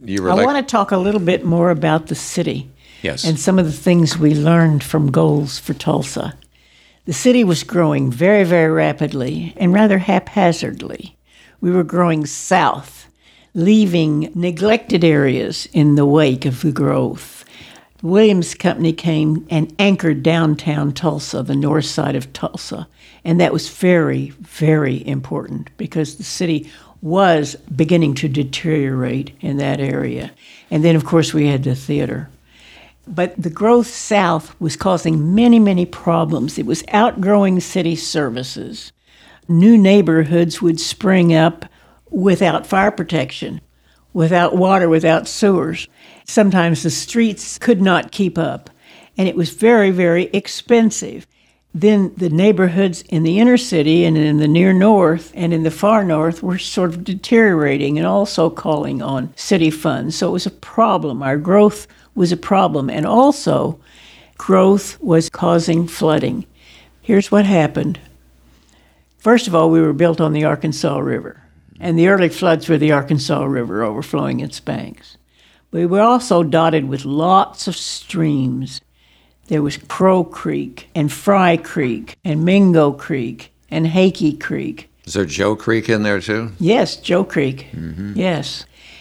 I want to talk a little bit more about the city. Yes. And some of the things we learned from Goals for Tulsa. The city was growing very, very rapidly and rather haphazardly. We were growing south, leaving neglected areas in the wake of the growth. The Williams Company came and anchored downtown Tulsa, the north side of Tulsa, and that was very, very important because the city was beginning to deteriorate in that area. And then, of course, we had the theater. But the growth south was causing many, many problems. It was outgrowing city services. New neighborhoods would spring up without fire protection, without water, without sewers. Sometimes the streets could not keep up, and it was very, very expensive. Then the neighborhoods in the inner city and in the near north and in the far north were sort of deteriorating and also calling on city funds. So it was a problem. Our growth was a problem. And also, growth was causing flooding. Here's what happened. First of all, we were built on the Arkansas River. And the early floods were the Arkansas River overflowing its banks. We were also dotted with lots of streams. There was Crow Creek and Fry Creek and Mingo Creek and Hakey Creek. Is there Joe Creek in there too? Yes, Joe Creek. Mm-hmm. Yes.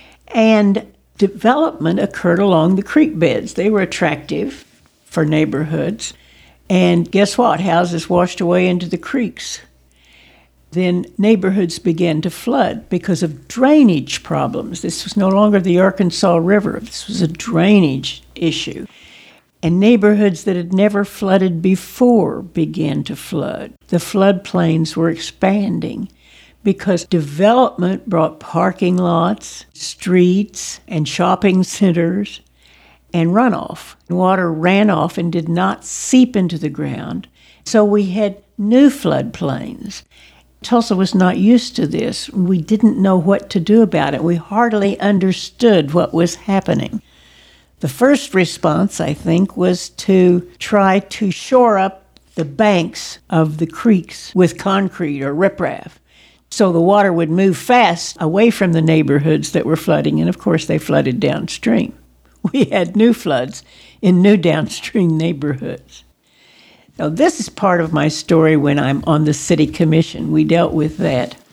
And development occurred along the creek beds. They were attractive for neighborhoods. And guess what? Houses washed away into the creeks. Then neighborhoods began to flood because of drainage problems. This was no longer the Arkansas River. This was a drainage issue. And neighborhoods that had never flooded before began to flood. The floodplains were expanding because development brought parking lots, streets, and shopping centers, and runoff. Water ran off and did not seep into the ground. So we had new floodplains. Tulsa was not used to this. We didn't know what to do about it. We hardly understood what was happening. The first response, I think, was to try to shore up the banks of the creeks with concrete or riprap, so the water would move fast away from the neighborhoods that were flooding, and of course they flooded downstream. We had new floods in new downstream neighborhoods. Now, this is part of my story when I'm on the city commission. We dealt with that.